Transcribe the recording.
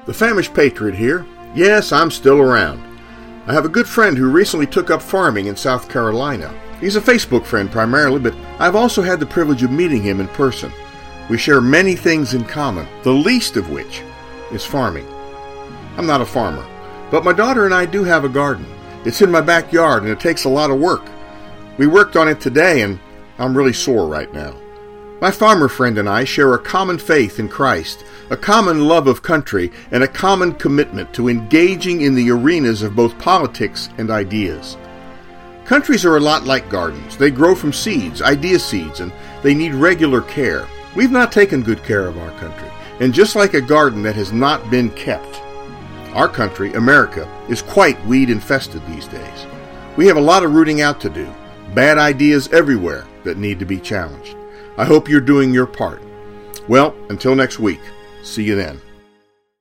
The famished patriot here. Yes, I'm still around. I have a good friend who recently took up farming in South Carolina. He's a Facebook friend primarily, but I've also had the privilege of meeting him in person. We share many things in common, the least of which is farming. I'm not a farmer, but my daughter and I do have a garden. It's in my backyard and it takes a lot of work. We worked on it today and I'm really sore right now. My farmer friend and I share a common faith in Christ, a common love of country, and a common commitment to engaging in the arenas of both politics and ideas. Countries are a lot like gardens. They grow from seeds, idea seeds, and they need regular care. We've not taken good care of our country, and just like a garden that has not been kept, our country, America, is quite weed-infested these days. We have a lot of rooting out to do, bad ideas everywhere that need to be challenged. I hope you're doing your part. Well, until next week, see you then.